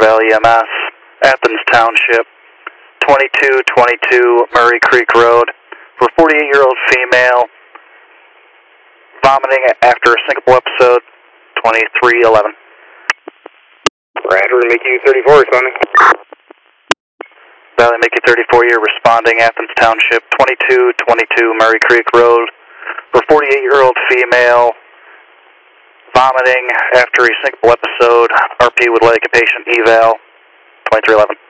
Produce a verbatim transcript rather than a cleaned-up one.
Valley E M S, Athens Township, twenty-two twenty-two Murray Creek Road, for forty-eight-year-old female, vomiting after a syncopal episode, twenty-three eleven. Roger, Mickey thirty-four responding. Valley Mickey thirty-four, you're responding, Athens Township, twenty-two twenty-two Murray Creek Road, for forty-eight-year-old female, vomiting after a syncopal episode. R P would like a patient eval, twenty-three eleven.